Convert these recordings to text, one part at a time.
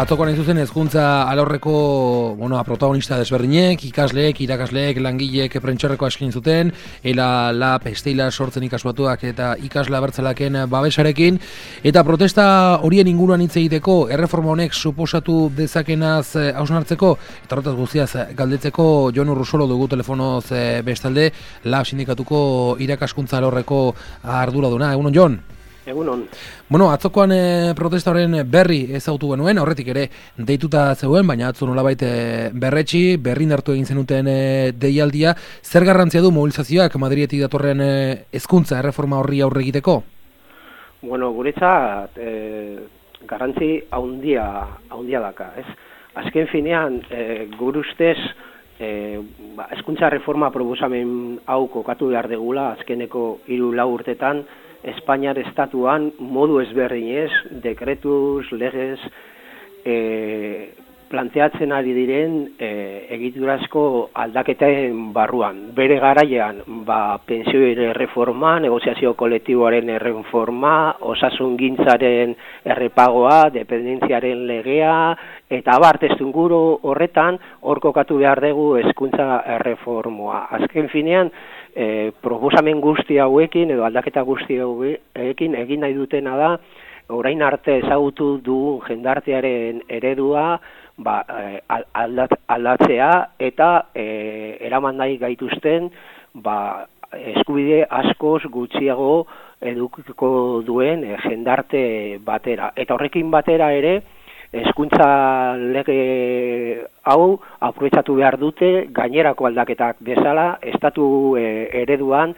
Atzokoan hain zuzen hezkuntza alorreko protagonista desberdinek, ikasleek, irakasleek, langileek prentxorrekoa eskin zuten, ela lab, esteila sortzen ikasbatuak eta ikasle abertzalaken babesarekin, eta protesta horien inguruan hitz egiteko erreforma honek suposatu dezakenaz hausnartzeko, eta horretaz guztiaz galdetzeko Jon Urrusolo dugu telefonoz bestalde, lab sindikatuko irakaskuntza alorreko arduraduna. Egunon, Jon? Egunon. Atzokoan protesta horren berri ezagutu genuen, horretik ere deituta zegoen, baina atzo nolabait berretsi, berrindartu egin zenuten deialdia. Zer garrantzia du mobilizazioak Madriletik datorren hezkuntza erreforma horri aurre egiteko? Guretzat garrantzi haundia daka, ez? Azken finean, gure ustez, hezkuntza reforma proposamen hau kokatu behar degula, azkeneko 3-4 urtetan, Espainiar estatuan modu ezberdinez, dekretuz, legez, planteatzen ari diren egiturazko aldaketen barruan. Bere garaian, pentsioen reforma, negoziazio kolektiboaren erreforma, osasungintzaren errepagoa, dependentziaren legea, eta testuinguru horretan, hor kokatu behar dugu hezkuntza erreformoa. Azken finean, proposamen guzti hauekin edo aldaketa guzti hauekin egin nahi dutena da orain arte ezagutu dugun jendartearen eredua aldatzea eta eraman nahi gaituzten eskubide askoz gutxiago edukiko duen jendarte batera. Eta horrekin batera ere hezkuntza lege hau aprobetxatu behar dute gainerako aldaketak bezala estatu ereduan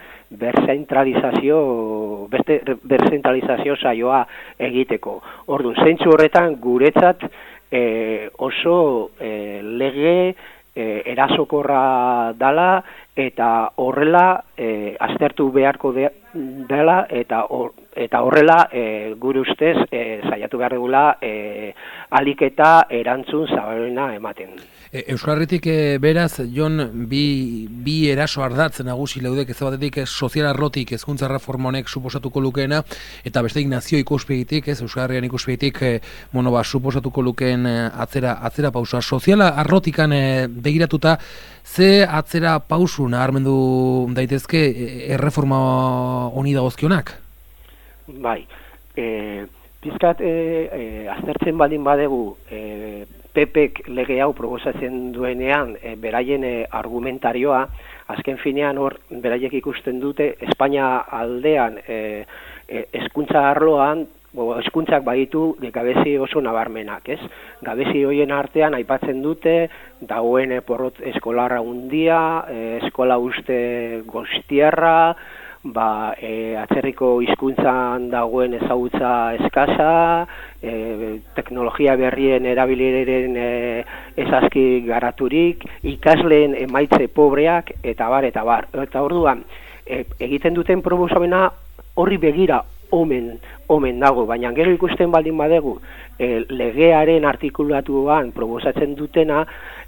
berzentralizazio saioa egiteko. Orduan, zentzu horretan guretzat oso lege erasokorra dala eta horrela aztertu beharko dela eta horrela gure ustez saiatu behar dugula ahalik eta erantzun zabalena ematen. Euskal Herritik beraz, Jon, bi eraso ardatz nagusi leudek, ez batetik sozial arlotik hezkuntza reforma honek suposatuko lukeena, eta bestetik nazio ikuspegitik, Euskal Herrian ikuspegitik suposatuko lukeen atzera pausa. Sozial arlotikan begiratuta, ze atzera pausu nabarmendu daitezke erreforma honi dagozkionak? Bai, pizkat aztertzen baldin badegu PPek lege hau proposatzen duenean beraien argumentarioa, azken finean hor beraiek ikusten dute Espainia aldean hezkuntza arloan hezkuntzak baditu gabezi oso nabarmenak, ez? Gabezi horien artean aipatzen dute dagoen porrot eskolarra handia, eskola uste goiztiarra, atzerriko hizkuntzan dagoen ezagutza eskasa, teknologia berrien erabileren ezazki garaturik, ikasleen emaitze pobreak, eta bar. Eta orduan, egiten duten proposamena horri begira omen dago, baina gero ikusten baldin badegu legearen artikulatuan proposatzen dutena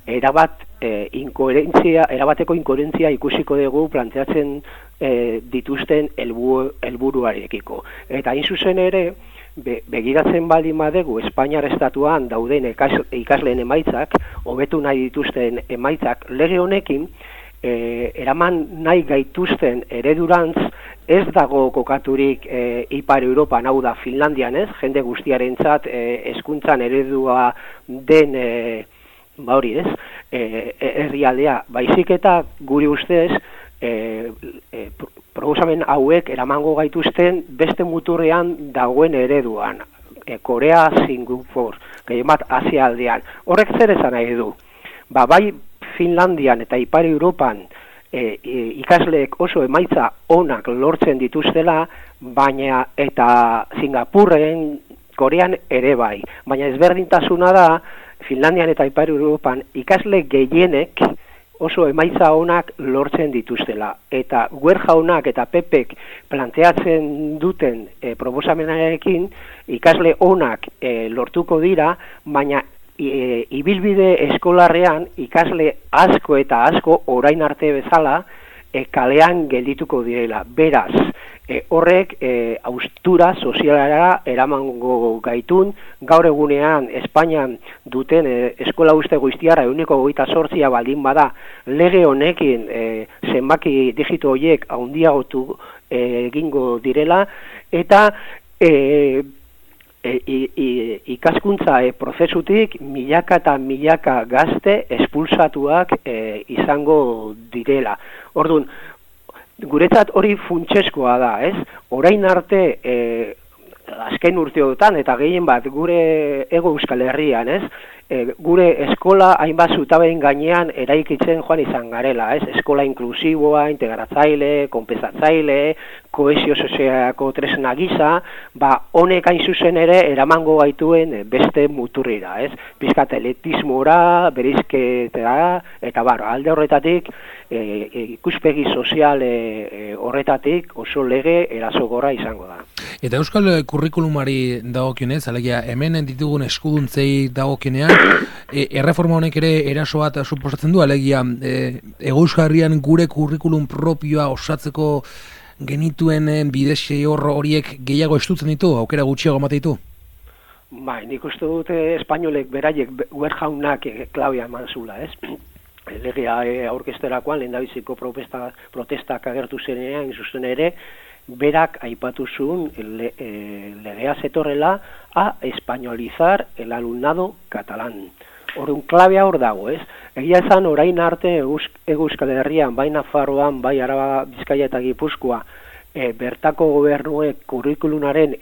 erabateko inkoherentzia ikusiko dugu planteatzen dituzten helburuarekiko. Eta hain zuzen ere, begiratzen baldin badegu Espainiar estatuan dauden ikasleen emaitzak, hobetu nahi dituzten emaitzak, lege honekin eraman nahi gaituzten eredurantz ez dago kokaturik Ipar Europan, hau da Finlandian, ez? Jende guztiarentzat hezkuntzan eredua den herrialdea, baizik eta guri ustez proposamen hauek eramango gaituzten beste muturrean dagoen ereduan, Korea, Singapur, gehiemat Asia aldean. Horrek zer esan nahi du? Bai Finlandian eta Ipar Europan ikasleek oso emaitza onak lortzen dituztela, baina eta Singapurren, Korean ere bai. Baina ezberdintasuna da, Finlandian eta Ipar Europan ikasle gehienek oso emaitza onak lortzen dituztela. Eta Guer jaunak eta Pepek planteatzen duten proposamenarekin ikasle onak lortuko dira, baina ibilbide eskolarrean ikasle asko eta asko orain arte bezala kalean geldituko direla. Beraz, horrek haustura sozialara eramango gaitun, gaur egunean Espainian duten eskola uste guztiara 28 baldin bada, lege honekin zenbaki digitu horiek handiagotu egingo direla, eta ikaskuntza prozesutik milaka eta milaka gazte espulsatuak izango direla. Orduan, guretzat hori funtseskoa da, ez? Orain arte, azken urteotan, eta gehien bat gure Hego Euskal Herrian, ez? Gure eskola hainbat zutabeen gainean eraikitzen joan izan garela, ez? Eskola inklusiboa, integratzaile, konpensatzaile, kohesio sozialeko tresna gisa, honek hain zuzen ere eramango gaituen beste muturrira, ez? Pizkat elitismora, bereizketara, eta alde horretatik, ikuspegi sozial horretatik oso lege erasogorra izango da. Eta euskal kurrikulumari dagokionez, alegia hemen ditugun eskuduntzei dagokionean, erreforma honek ere eraso bat suposatzen du, alegia Euskal Herrian gure kurrikulum propioa osatzeko genituen bidezei horiek gehiago estutzen ditu, aukera gutxiago ematen ditu? Bai, nik uste dut espainolek beraiek jaunak klabea eman zula, ez? Legea aurkezterakoan lehendabiziko protestak agertu zenean, zuzen ere, berak aipatu zuen legea zetorrela a españolizar el alumnado catalán. Orduan klabea hor dago, ez? Egia esan orain arte Euskal Herrian, bai Nafarroan, bai Araba, Bizkaia eta Gipuzkoa, bertako gobernuek kurrikulunaren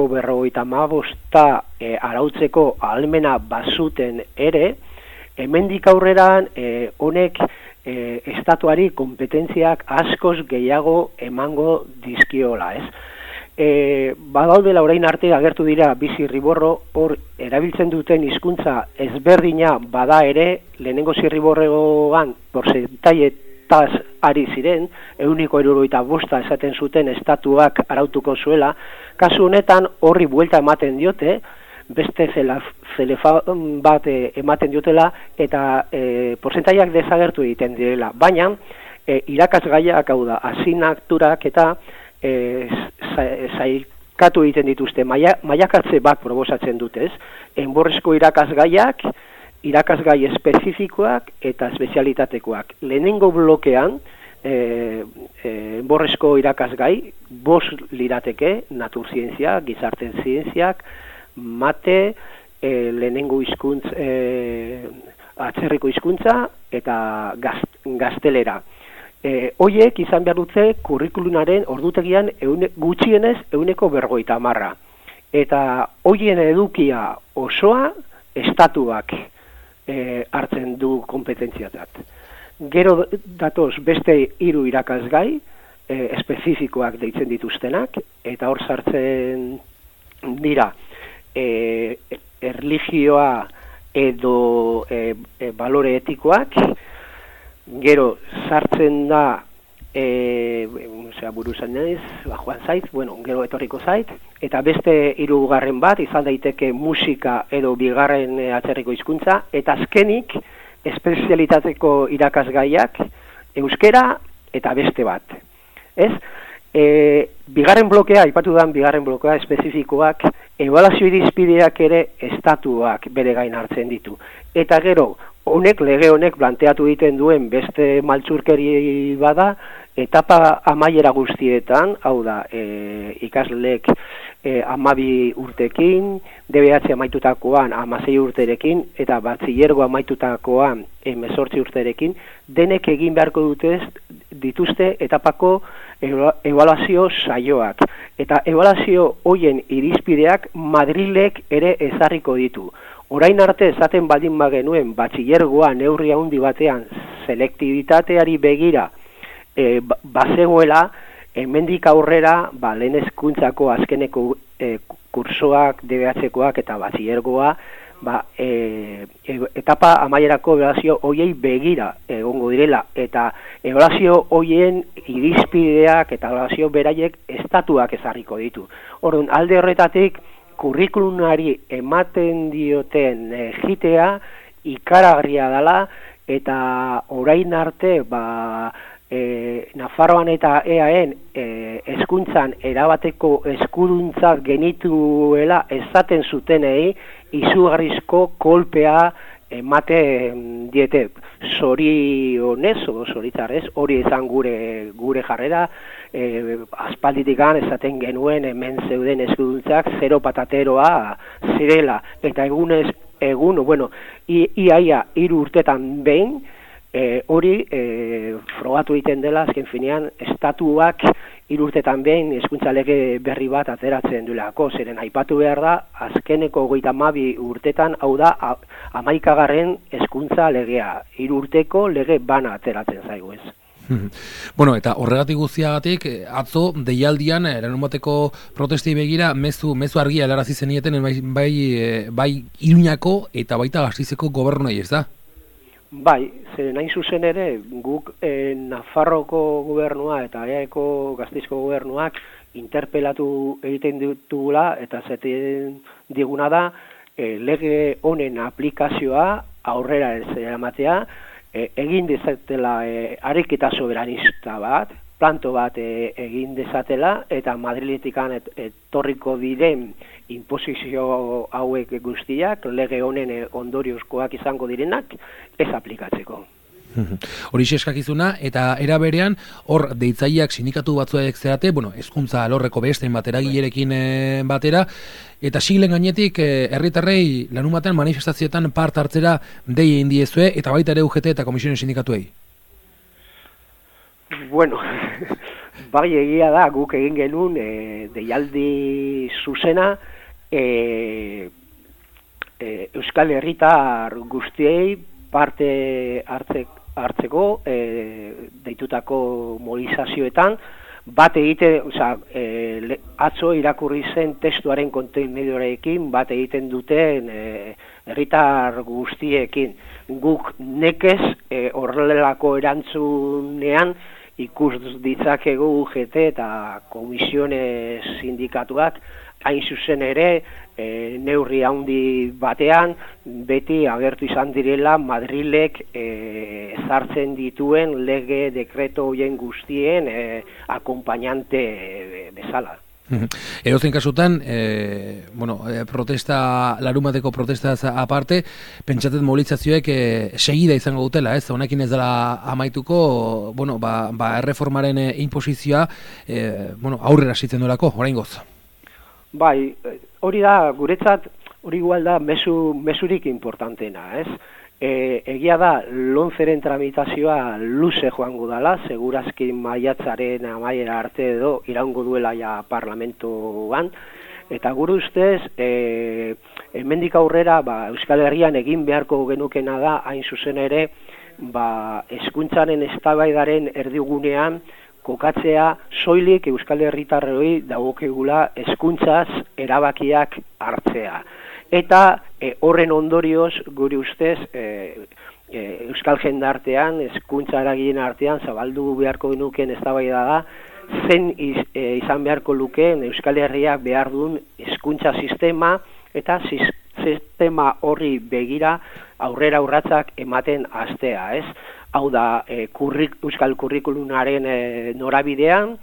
95% arautzeko ahalmena bazuten ere, hemendik aurreran honek estatuari kompetentziak askoz gehiago emango dizkiola, ez? Badaudela orain arte agertu dira bi zirriborro, hor erabiltzen duten hizkuntza ezberdina bada ere, lehenengo zirriborregoan portzentaietaz ari ziren, 175 esaten zuten estatuak arautuko zuela, kasu honetan horri buelta ematen diote, beste zelefan bat ematen diotela, eta portzentaiak desagertu egiten direla. Baina, irakasgaiak, hau da, asignaturak eta zailkatu egiten dituzte, mailakatze bat proposatzen dutez, enborrezko irakasgaiak, irakasgai espezifikoak eta espezialitatekoak. Lehenengo blokean, enborrezko irakasgai, 5 lirateke, naturzientzia, gizarte zientziak, mate, lehenengo hizkuntz, atzerriko hizkuntza eta gaztelera. Hoiek izan behar dute kurrikulunaren ordutegian gutxienez 50%. Eta hoien edukia osoa estatuak hartzen du kompetentziatzat. Gero datoz beste 3 irakasgai espezifikoak deitzen dituztenak, eta hor sartzen dira erlijioa edo balore etikoak, gero sartzen da buruzan naiz, joan zait, gero etorriko zait, eta beste 3 bat izan daiteke musika edo bigarren atzerriko hizkuntza, eta azkenik espezialitateko irakasgaiak euskera eta beste bat. Ez? Bigarren blokea, aipatu dan bigarren blokea espezifikoak, ebaluazio irizpideak ere estatuak bere gain hartzen ditu. Eta gero, lege honek planteatu egiten duen beste maltzurkeri bada, etapa amaiera guztietan, hau da, ikaslek 12 urtekin, DBH amaitutakoan 16 urterekin, eta batzilergo amaitutakoan 18 urterekin, denek egin beharko dituzte etapako ebaluazio saioak. Eta ebaluazio hoien irizpideak Madrilek ere ezarriko ditu. Orain arte esaten baldin bagenuen batxilergoa neurri handi batean selektibitateari begira bazegoela, hemendik aurrera lehen hezkuntzako azkeneko kursoak, DBH-koak eta batxilergoa etapa amaierako ebaluazio hoiei begira egongo direla, eta ebaluazio hoien irizpideak eta ebaluazio beraiek estatuak ezarriko ditu. Orduan, alde horretatik kurrikulunari ematen dioten egitea ikaragarria dela, eta orain arte Nafarroan eta EAen hezkuntzan erabateko eskuduntzat genituela esaten zutenei izugarrizko kolpea ematen diete. Zorionez edo zoritzarrez, hori izan gure jarrera, aspalditikan esaten genuen hemen zeuden eskuduntzak zero patateroa zirela, eta egun, bueno, iaia 3 urtetan behin, hori frogatu egiten dela, azken finean, estatuak 3 urtetan behin hezkuntza lege berri bat ateratzen duelako, zeren aipatu behar da, azkeneko 32 urtetan, hau da, 11. hezkuntza legea, 3 urteko lege bana ateratzen zaigu ez. Bueno, eta horregatik guztiagatik, atzo deialdian, larunbateko protestei begira, mezu argia helarazi zenieten bai Iruñako eta baita Gasteizeko gobernuei, ez da? Bai, zeren hain zuzen ere, guk Nafarroko gobernua eta EAeko Gasteizko gobernuak interpelatu egiten ditugula, eta zaten diguna da, lege honen aplikazioa aurrera ez eramatea, egin dezatela ariketa soberanista bat, planto bat egin dezatela, eta Madriletikan etorriko diren imposizio hauek guztiak, lege honen ondoriozkoak izango direnak, ez aplikatzeko. Hori eskakizuna, eta era berean, hor deitzaileak sindikatu batzuek zerate, bueno, hezkuntza alorreko bestein bat eragilerekin batera, eta siglen gainetik herritarrei lanumatean manifestazioetan part hartzera dei egin diezue, eta baita ere UGT eta komisionen sindikatuei. Bueno, bai egia da, guk egin genuen deialdi zuzena Euskal Herritar guztiei parte hartzeko deitutako mobilizazioetan, bat egiten, atzo irakurri zen testuaren kontenidorekin bat egiten duten herritar guztiekin. Guk nekez horrelako erantzunean ikus ditzakegu UGT eta komisione sindikatuak hain zuzen ere neurri handi batean beti agertu izan direla Madrilek ezartzen dituen lege dekreto hoien guztien akompainante bezala. Edozein kasutan, protesta, larumateko protestaz aparte, pentsatzen mobilizazioek segida izango dutela, ez? Honekin ez dela amaituko, erreformaren imposizioa, aurrera sitzen duelako, oraingoz. Bai, hori da, guretzat, hori igual da mesurik importantena, ez? Egia da, lonzeren tramitazioa luze joango dela, segurazki maiatzaren amaiera arte edo iraungo duela ja parlamentuan, eta gure ustez, hemendik aurrera, Euskal Herrian egin beharko genukena da, hain zuzen ere, hezkuntzaren eztabaidaren erdigunean, kokatzea soilik Euskal Herritarroi dagokegula hezkuntzaz erabakiak hartzea. Eta horren ondorioz, gure ustez, Euskal jendartean, hezkuntza eragileen artean, zabaldu beharko genuken eztabaida da, zen izan beharko lukeen Euskal Herriak behar duen hezkuntza sistema, eta sistema horri begira aurrera urratsak ematen hastea, ez? Hau da, Euskal Kurrikulumaren norabidean,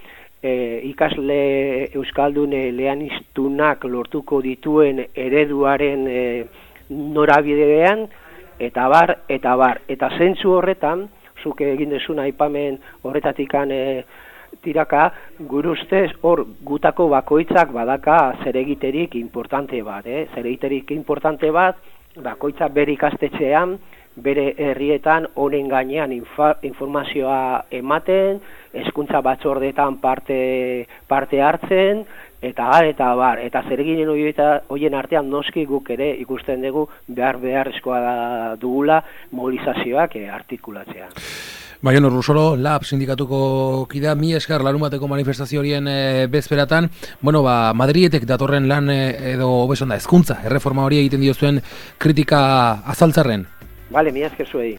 ikasle Euskaldun eleaniztunak lortuko dituen ereduaren norabidean, eta bar. Eta zentzu horretan, zuk egin dezuna aipamen horretatikan tiraka, gure ustez hor gutako bakoitzak badaka zeregiterik importante bat. Zeregiterik importante bat, bakoitzak bere ikastetxean, bere herrietan honen gainean informazioa ematen, hezkuntza batzordeetan parte hartzen, eta bar. Eta zereginen horien artean noski guk ere ikusten dugu beharrezkoa dugula mobilizazioak artikulatzea. Baion Urrusolo, LAB sindikatuko kida, mi esker larumateko manifestazio horien bezperatan, Madriletek datorren lan edo hezkuntza, erreforma hori egiten diozuen kritika azaltzarren. Bale, mi esker zuei.